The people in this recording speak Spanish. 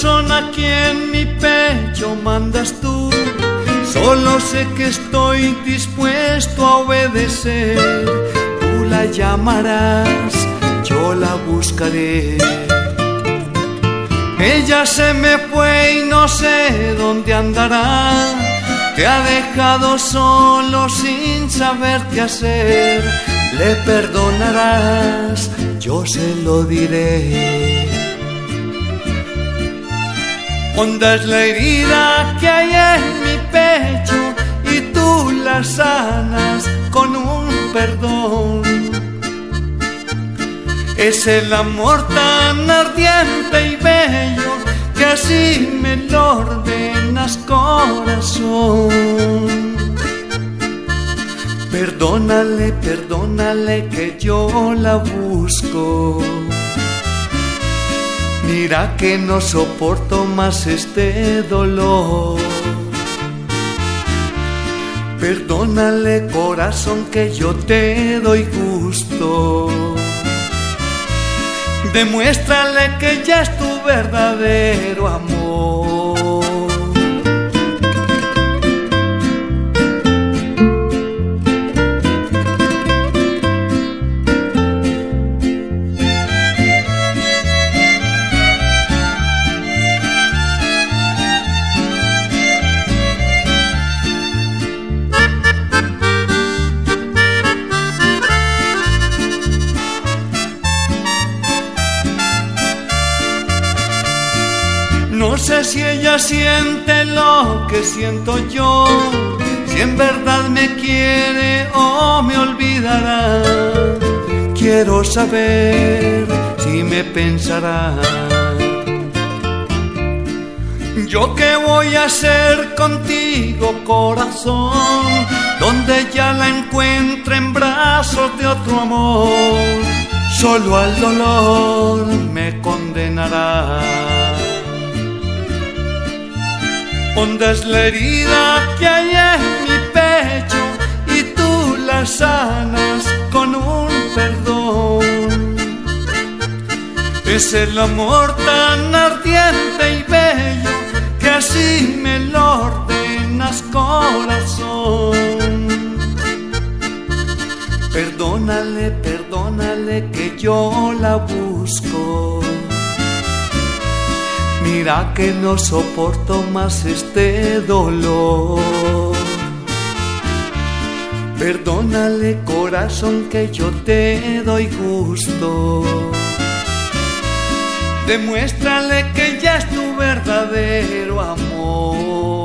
corazón aquí en mi pecho mandas tú. Solo sé que estoy dispuesto a obedecer. Tú la llamarás, yo la buscaré. Ella se me fue y no sé dónde andará. Te ha dejado solo sin saber qué hacer. Le perdonarás, yo se lo diré. Honda es la herida que hay en mi pecho y tú la sanas con un perdón. Es el amor tan ardiente y bello que así me lo ordenas, corazón. Perdónale, perdónale que yo la busco. Mira que no soporto más este dolor. Perdónale, corazón, que yo te doy gusto. Demuéstrale que ya es tu verdadero amor. No sé si ella siente lo que siento yo, si en verdad me quiere o me olvidará. Quiero saber si me pensará. ¿Yo qué voy a hacer contigo, corazón? Donde ya la encuentre en brazos de otro amor. Solo al dolor me condenará. Honda es la herida que hay en mi pecho y tú la sanas con un perdón. Es el amor tan ardiente y bello que así me lo ordenas, corazón. Perdónale, perdónale que yo la busco. Mira que no soporto más este dolor. Perdónale, corazón, que yo te doy gusto. Demuéstrale que ya es tu verdadero amor.